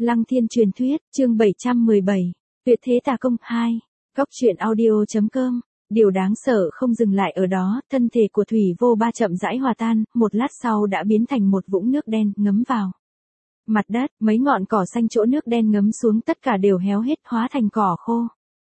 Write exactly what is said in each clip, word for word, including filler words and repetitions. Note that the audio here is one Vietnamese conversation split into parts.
Lăng Thiên truyền thuyết, chương bảy trăm mười bảy, Tuyệt thế tà công hai, góc truyện audio chấm com. Điều đáng sợ không dừng lại ở đó, thân thể của Thủy Vô Ba chậm rãi hòa tan, một lát sau đã biến thành một vũng nước đen ngấm vào mặt đất, mấy ngọn cỏ xanh chỗ nước đen ngấm xuống tất cả đều héo hết hóa thành cỏ khô.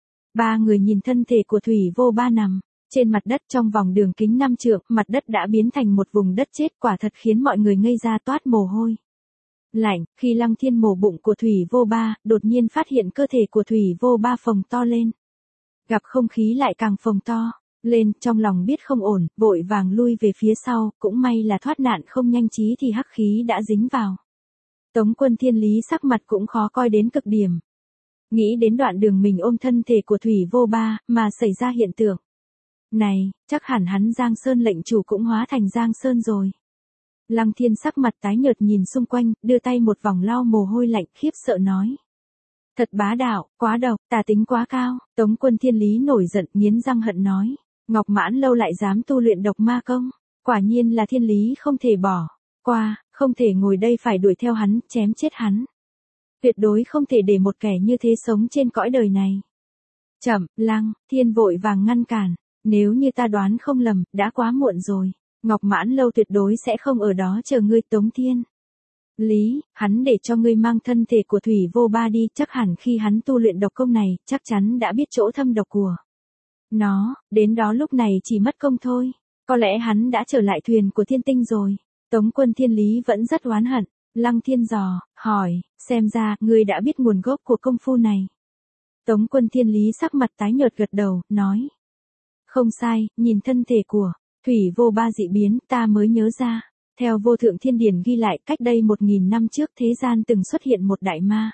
Ba người nhìn thân thể của Thủy Vô Ba nằm trên mặt đất trong vòng đường kính năm trượng, mặt đất đã biến thành một vùng đất chết, quả thật khiến mọi người ngây ra toát mồ hôi lạnh. Khi Lăng Thiên mổ bụng của Thủy Vô Ba, đột nhiên phát hiện cơ thể của Thủy Vô Ba phồng to lên. Gặp không khí lại càng phồng to lên, trong lòng biết không ổn, vội vàng lui về phía sau, cũng may là thoát nạn không nhanh trí thì hắc khí đã dính vào. Tống Quân Thiên Lý sắc mặt cũng khó coi đến cực điểm. Nghĩ đến đoạn đường mình ôm thân thể của Thủy Vô Ba, mà xảy ra hiện tượng này, chắc hẳn hắn Giang Sơn lệnh chủ cũng hóa thành Giang Sơn rồi. Lăng Thiên sắc mặt tái nhợt nhìn xung quanh, đưa tay một vòng lau mồ hôi lạnh, khiếp sợ nói. Thật bá đạo, quá độc, tà tính quá cao. Tống Quân Thiên Lý nổi giận, nghiến răng hận nói. Ngọc Mãn Lâu lại dám tu luyện độc ma công. Quả nhiên là thiên lý không thể bỏ qua, không thể ngồi đây phải đuổi theo hắn, chém chết hắn. Tuyệt đối không thể để một kẻ như thế sống trên cõi đời này. Chậm, Lăng Thiên vội vàng ngăn cản. Nếu như ta đoán không lầm, đã quá muộn rồi. Ngọc Mãn Lâu tuyệt đối sẽ không ở đó chờ ngươi. Tống Thiên Lý, hắn để cho ngươi mang thân thể của Thủy Vô Ba đi, chắc hẳn khi hắn tu luyện độc công này, chắc chắn đã biết chỗ thâm độc của nó, đến đó lúc này chỉ mất công thôi. Có lẽ hắn đã trở lại thuyền của Thiên Tinh rồi. Tống Quân Thiên Lý vẫn rất oán hận. Lăng Thiên dò hỏi, xem ra ngươi đã biết nguồn gốc của công phu này. Tống Quân Thiên Lý sắc mặt tái nhợt gật đầu, nói. Không sai, nhìn thân thể của Thủy Vô Ba dị biến, ta mới nhớ ra. Theo Vô Thượng Thiên Điển ghi lại, cách đây một nghìn năm trước thế gian từng xuất hiện một đại ma.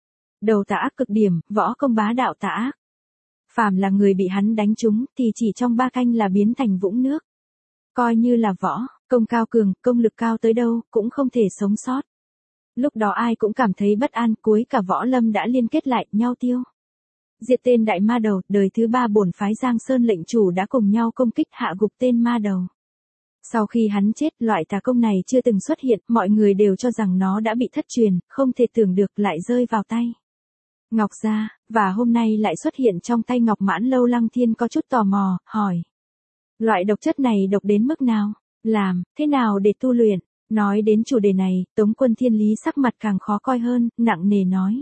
Đầu tà ác cực điểm, võ công bá đạo tà ác. Phàm là người bị hắn đánh trúng, thì chỉ trong ba canh là biến thành vũng nước. Coi như là võ công cao cường, công lực cao tới đâu, cũng không thể sống sót. Lúc đó ai cũng cảm thấy bất an, cuối cả võ lâm đã liên kết lại nhau tiêu diệt tên đại ma đầu. Đời thứ ba bổn phái Giang Sơn lệnh chủ đã cùng nhau công kích hạ gục tên ma đầu. Sau khi hắn chết, loại tà công này chưa từng xuất hiện, mọi người đều cho rằng nó đã bị thất truyền, không thể tưởng được lại rơi vào tay Ngọc gia, và hôm nay lại xuất hiện trong tay Ngọc Mãn Lâu. Lăng Thiên có chút tò mò, hỏi. Loại độc chất này độc đến mức nào? Làm thế nào để tu luyện? Nói đến chủ đề này, Tống Quân Thiên Lý sắc mặt càng khó coi hơn, nặng nề nói.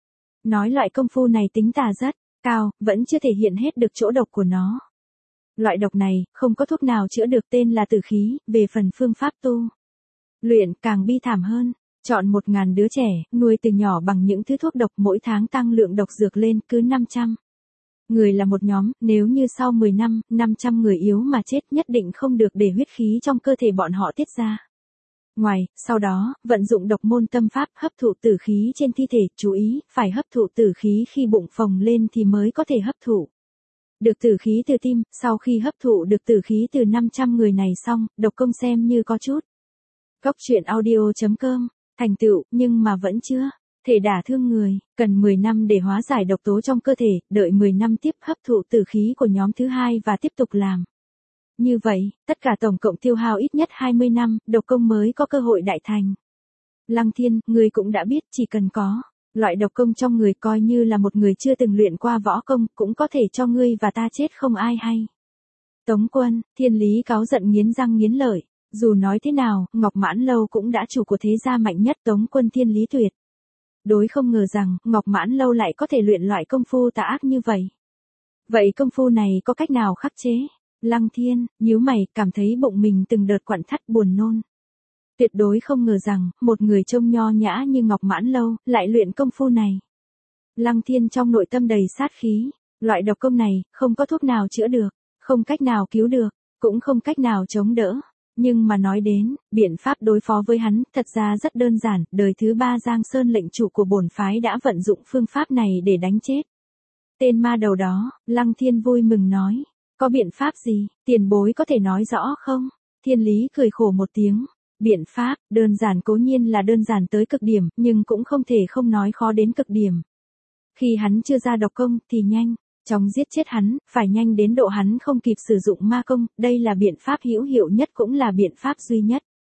Nói loại công phu này tính tà rất cao, vẫn chưa thể hiện hết được chỗ độc của nó. Loại độc này, không có thuốc nào chữa được, tên là tử khí. Về phần phương pháp tu luyện, càng bi thảm hơn. Chọn một ngàn đứa trẻ, nuôi từ nhỏ bằng những thứ thuốc độc, mỗi tháng tăng lượng độc dược lên, cứ năm trăm người là một nhóm. Nếu như sau mười năm, năm trăm người yếu mà chết, nhất định không được để huyết khí trong cơ thể bọn họ tiết ra ngoài. Sau đó, vận dụng độc môn tâm pháp, hấp thụ tử khí trên thi thể. Chú ý, phải hấp thụ tử khí khi bụng phồng lên thì mới có thể hấp thụ được tử khí từ tim. Sau khi hấp thụ được tử khí từ năm trăm người này xong, độc công xem như có chút góc truyện audio chấm com thành tựu, nhưng mà vẫn chưa thể đả thương người. Cần mười năm để hóa giải độc tố trong cơ thể, đợi mười năm tiếp hấp thụ tử khí của nhóm thứ hai và tiếp tục làm. Như vậy, tất cả tổng cộng tiêu hao ít nhất hai mươi năm, độc công mới có cơ hội đại thành. Lăng Thiên, ngươi cũng đã biết, chỉ cần có loại độc công trong người, coi như là một người chưa từng luyện qua võ công, cũng có thể cho ngươi và ta chết không ai hay. Tống Quân Thiên Lý cáu giận, nghiến răng nghiến lợi. Dù nói thế nào, Ngọc Mãn Lâu cũng đã chủ của thế gia mạnh nhất. Tống Quân Thiên Lý tuyệt đối không ngờ rằng, Ngọc Mãn Lâu lại có thể luyện loại công phu tà ác như vậy. Vậy công phu này có cách nào khắc chế? Lăng Thiên nhíu mày, cảm thấy bụng mình từng đợt quặn thắt buồn nôn. Tuyệt đối không ngờ rằng, một người trông nho nhã như Ngọc Mãn Lâu, lại luyện công phu này. Lăng Thiên trong nội tâm đầy sát khí. Loại độc công này, không có thuốc nào chữa được, không cách nào cứu được, cũng không cách nào chống đỡ. Nhưng mà nói đến, biện pháp đối phó với hắn, thật ra rất đơn giản. Đời thứ ba Giang Sơn lệnh chủ của bổn phái đã vận dụng phương pháp này để đánh chết tên ma đầu đó. Lăng Thiên vui mừng nói. Có biện pháp gì, tiền bối có thể nói rõ không? Thiên Lý cười khổ một tiếng. Biện pháp, đơn giản cố nhiên là đơn giản tới cực điểm, nhưng cũng không thể không nói khó đến cực điểm. Khi hắn chưa ra độc công, thì nhanh chóng giết chết hắn, phải nhanh đến độ hắn không kịp sử dụng ma công. Đây là biện pháp hữu hiệu nhất, cũng là biện pháp duy nhất.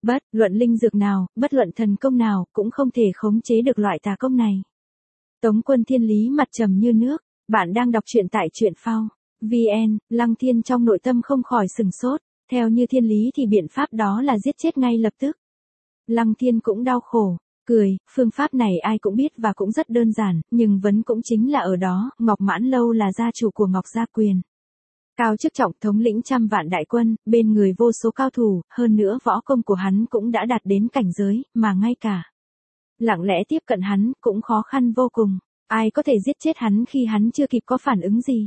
Bất luận linh dược nào, bất luận thần công nào, cũng không thể khống chế được loại tà công này. Tống Quân Thiên Lý mặt trầm như nước, bạn đang đọc truyện tại truyện phao. vê en, Lăng Thiên trong nội tâm không khỏi sừng sốt, theo như Thiên Lý thì biện pháp đó là giết chết ngay lập tức. Lăng Thiên cũng đau khổ, cười, phương pháp này ai cũng biết và cũng rất đơn giản, nhưng vấn cũng chính là ở đó, Ngọc Mãn Lâu là gia chủ của Ngọc Gia Quyền. Cao chức trọng thống lĩnh trăm vạn đại quân, bên người vô số cao thủ, hơn nữa võ công của hắn cũng đã đạt đến cảnh giới, mà ngay cả lặng lẽ tiếp cận hắn, cũng khó khăn vô cùng. Ai có thể giết chết hắn khi hắn chưa kịp có phản ứng gì?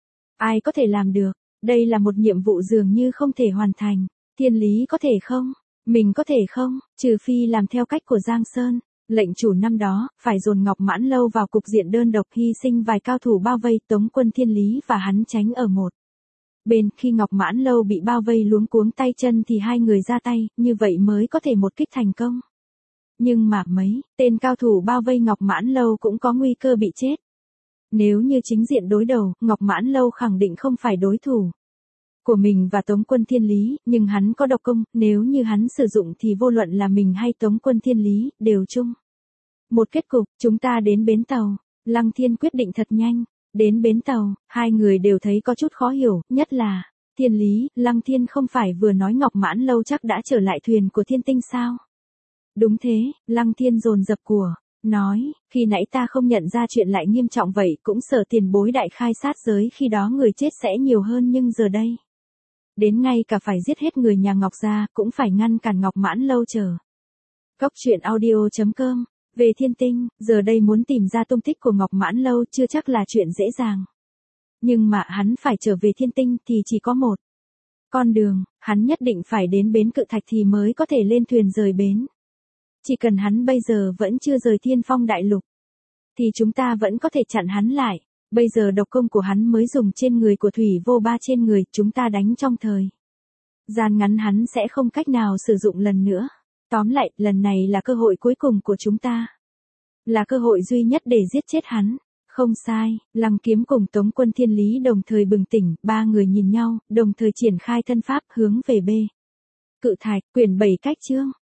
Ai có thể làm được? Đây là một nhiệm vụ dường như không thể hoàn thành. Thiên Lý có thể không? Mình có thể không? Trừ phi làm theo cách của Giang Sơn. Lệnh chủ năm đó, phải dồn Ngọc Mãn Lâu vào cục diện đơn độc, hy sinh vài cao thủ bao vây Tống Quân Thiên Lý và hắn tránh ở một bên. Khi Ngọc Mãn Lâu bị bao vây luống cuống tay chân thì hai người ra tay, như vậy mới có thể một kích thành công. Nhưng mà mấy tên cao thủ bao vây Ngọc Mãn Lâu cũng có nguy cơ bị chết. Nếu như chính diện đối đầu, Ngọc Mãn Lâu khẳng định không phải đối thủ của mình và Tống Quân Thiên Lý, nhưng hắn có độc công, nếu như hắn sử dụng thì vô luận là mình hay Tống Quân Thiên Lý, đều chung một kết cục. Chúng ta đến bến tàu. Lăng Thiên quyết định thật nhanh. Đến bến tàu, hai người đều thấy có chút khó hiểu, nhất là Thiên Lý. Lăng Thiên không phải vừa nói Ngọc Mãn Lâu chắc đã trở lại thuyền của Thiên Tinh sao? Đúng thế, Lăng Thiên dồn dập của, nói, khi nãy ta không nhận ra chuyện lại nghiêm trọng vậy, cũng sợ tiền bối đại khai sát giới khi đó người chết sẽ nhiều hơn, nhưng giờ đây, đến ngay cả phải giết hết người nhà Ngọc Gia, cũng phải ngăn cản Ngọc Mãn Lâu chờ. Góc truyện audio chấm com, về Thiên Tinh, giờ đây muốn tìm ra tung tích của Ngọc Mãn Lâu chưa chắc là chuyện dễ dàng. Nhưng mà hắn phải trở về Thiên Tinh thì chỉ có một con đường, hắn nhất định phải đến bến Cự Thạch thì mới có thể lên thuyền rời bến. Chỉ cần hắn bây giờ vẫn chưa rời Thiên Phong Đại Lục, thì chúng ta vẫn có thể chặn hắn lại. Bây giờ độc công của hắn mới dùng trên người của Thủy Vô Ba, trên người chúng ta đánh trong thời gian ngắn hắn sẽ không cách nào sử dụng lần nữa. Tóm lại, lần này là cơ hội cuối cùng của chúng ta. Là cơ hội duy nhất để giết chết hắn. Không sai, Lăng Kiếm cùng Tống Quân Thiên Lý đồng thời bừng tỉnh, ba người nhìn nhau, đồng thời triển khai thân pháp hướng về B. Cự Thạch. Quyển bảy cách chương.